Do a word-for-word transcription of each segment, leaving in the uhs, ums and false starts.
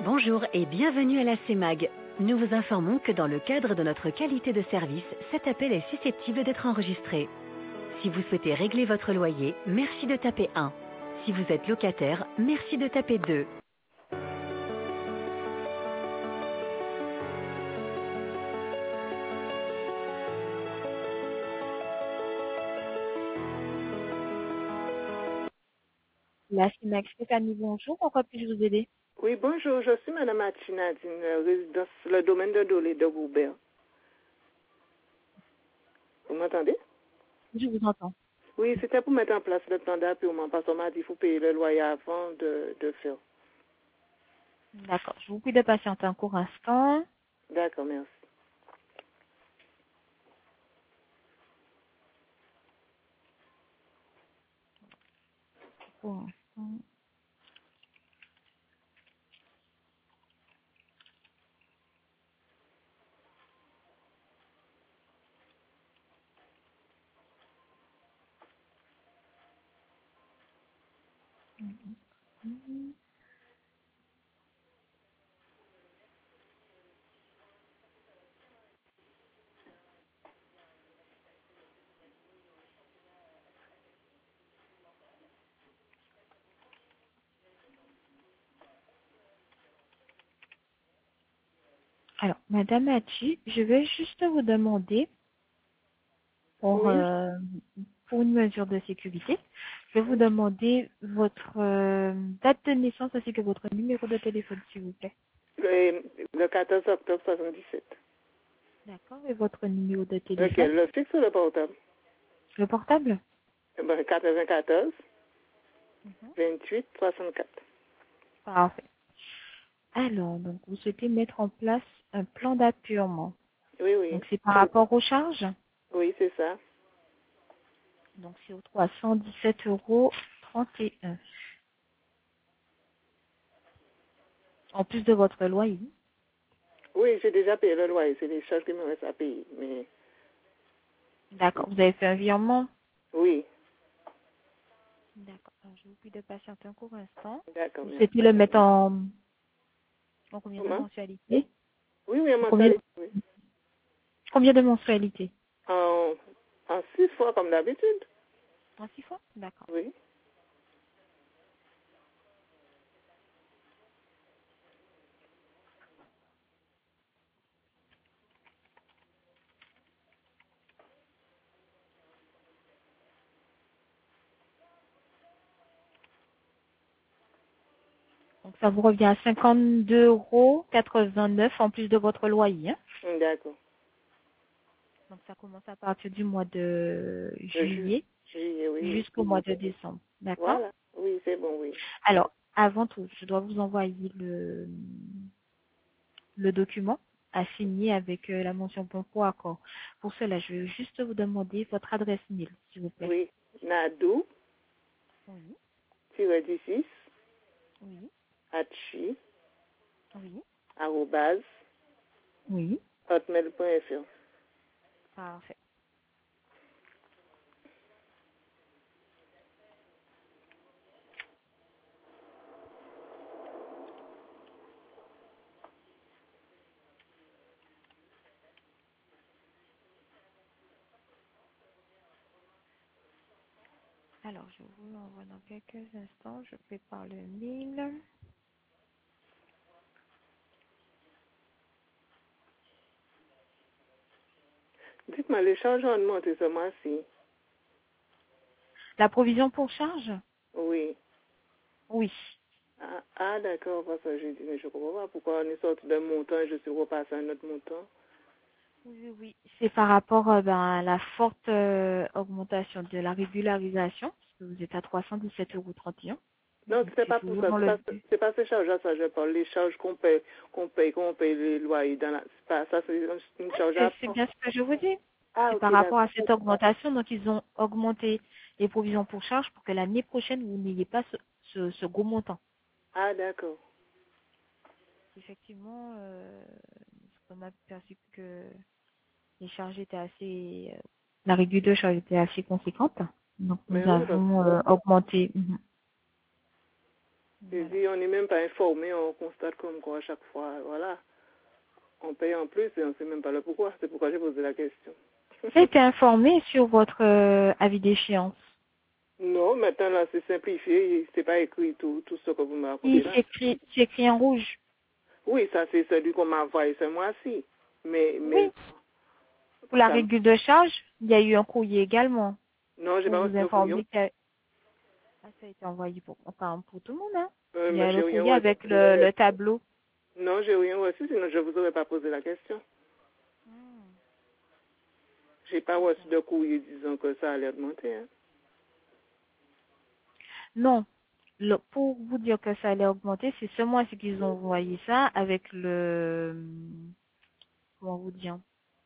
Bonjour et bienvenue à la C E M A G. Nous vous informons que dans le cadre de notre qualité de service, cet appel est susceptible d'être enregistré. Si vous souhaitez régler votre loyer, merci de taper un. Si vous êtes locataire, merci de taper deux. La C E M A G Stéphanie, bonjour. Pourquoi puis-je vous aider? Oui, bonjour, je suis Madame Achinadine, résidence le domaine de Dolé de Goubert. Vous m'entendez? Je vous entends. Oui, c'était pour mettre en place le plan d'appurement parce qu'on m'a dit qu'il faut payer le loyer avant de, de faire. D'accord. Je vous prie de patienter un court instant. D'accord, merci. Court instant. Alors, Madame Hachi, je vais juste vous demander, pour, Oui, euh, pour une mesure de sécurité, je vais vous demander votre euh, date de naissance ainsi que votre numéro de téléphone, s'il vous plaît. le, le quatorze octobre soixante-dix-sept. D'accord. Et votre numéro de téléphone? Lequel? Le fixe ou le portable? Le portable? Eh ben, quatre-vingt-quatorze, Mhm. vingt-huit, soixante-quatre. Parfait. Alors, donc, vous souhaitez mettre en place un plan d'appurement. Oui, oui. Donc, c'est par rapport aux charges. Oui, c'est ça. Donc, c'est aux trois cent dix-sept euros trente et un. En plus de votre loyer. Oui, j'ai déjà payé le loyer. C'est les charges qui me restent à payer. Mais D'accord. Vous avez fait un virement? oui, D'accord. Alors, je vous prie de patienter un court instant. d'accord, Vous merci. souhaitez le mettre en, en combien de Comment? mensualités? Oui, oui, en En combien, mensualité, oui. combien de mensualités? En, en six fois comme d'habitude. En six fois? D'accord. Oui. Donc, ça vous revient à cinquante-deux euros quatre-vingt-neuf en plus de votre loyer. Hein. Mm, d'accord. Donc, ça commence à partir du mois de Le ju- juillet juillet, oui, oui. jusqu'au mois de décembre. D'accord? Voilà. Oui, c'est bon, oui. Alors, avant tout, je dois vous envoyer le, le document à signer avec euh, la mention bon pour accord. Pour cela, je vais juste vous demander votre adresse mail, s'il vous plaît. Oui. Nadou, Oui, tiré du six, oui, Hachi, oui, arrobase, oui. hotmail point f r. Parfait. Alors, je vous l'envoie dans quelques instants. Je prépare le mail. Dites-moi, les charges ont augmenté ce mois-ci. La provision pour charge? Oui. Oui. Ah, ah, d'accord, parce que j'ai dit, mais je comprends pas pourquoi on est sorti d'un montant et je suis repassé à un autre montant. Oui, oui. oui. C'est par rapport euh, ben, à la forte euh, augmentation de la régularisation, parce que vous êtes à trois cent dix-sept euros trente et un. Non, Donc, c'est c'est pas pour toujours ça. dans C'est le pas, but. c'est pas ces charges-là, ça, je parle. Les charges qu'on paye, qu'on paye, qu'on paye les loyers dans la, c'est pas, ça, c'est une charge C'est à c'est part. bien ce que je vous dis. Ah, C'est ok, par rapport d'accord. à cette augmentation. Donc, ils ont augmenté les provisions pour charge pour que l'année prochaine, vous n'ayez pas ce, ce, ce gros montant. Ah, d'accord. Effectivement, euh, on a perçu que les charges étaient assez... euh, la régule de charge était assez conséquente. Donc, Mais nous oui, parce avons euh, augmenté. Mhm. Je dis, on n'est même pas informé, on constate comme quoi à chaque fois, voilà, on paye en plus et on ne sait même pas le pourquoi. C'est pourquoi j'ai posé la question. J'ai été informé sur votre euh, avis d'échéance. Non, maintenant là, c'est simplifié, c'est pas écrit tout, tout ce que vous m'avez raconté Il là. s'écrit, c'est écrit en rouge. Oui, ça c'est celui qu'on m'a envoyé ce mois-ci. Mais, mais. Oui. Pour la ça, régule de charge, il y a eu un courrier également. non, j'ai Pour pas vous reçu de courrier. informer que ah, ça a été envoyé pour, enfin, pour tout le monde. Hein. Euh, Il y mais a j'ai le rien courrier reçu. avec le, le tableau. Non, j'ai rien reçu, sinon je vous aurais pas posé la question. J'ai pas reçu de courrier disant que ça allait augmenter. Hein. Non. Le- pour vous dire que ça allait augmenter, c'est ce mois-ci qu'ils ont envoyé ça avec le, comment vous dire,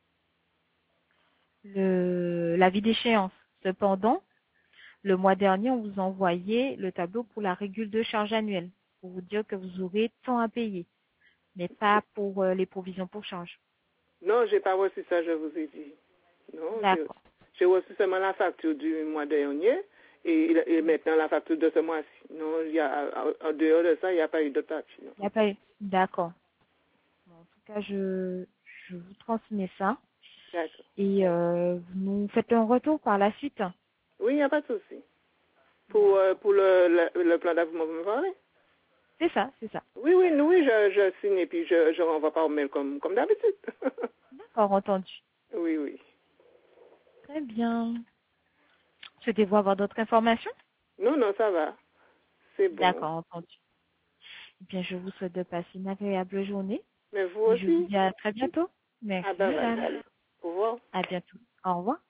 le, l'avis d'échéance. Cependant, le mois dernier, on vous a envoyé le tableau pour la régule de charge annuelle, pour vous dire que vous aurez tant à payer, mais pas pour euh, les provisions pour charge. Non, j'ai pas reçu ça, je vous ai dit. Non, j'ai D'accord. j'ai reçu seulement la facture du mois dernier et, et maintenant la facture de ce mois-ci. Non, il y a, en dehors de ça, il n'y a pas eu de papier. Non. Il n'y a pas eu. D'accord. Bon, en tout cas, je, je vous transmets ça D'accord. et euh, vous nous faites un retour par la suite. Oui, il n'y a pas de souci. Pour, euh, pour le, le, le plan d'avouement, vous me parlez? C'est ça, c'est ça. Oui, oui, nous, oui, je, je signe et puis je, je renvoie par mail comme, comme d'habitude. D'accord, entendu. Oui, oui. Très bien. Souhaitez-vous avoir d'autres informations? Non, non, ça va. C'est bon. D'accord, entendu. Eh bien, je vous souhaite de passer une agréable journée. Mais vous Et je vous aussi? dis à très bientôt. Ah Merci, ben, madame. voilà. Au revoir. À bientôt. Au revoir.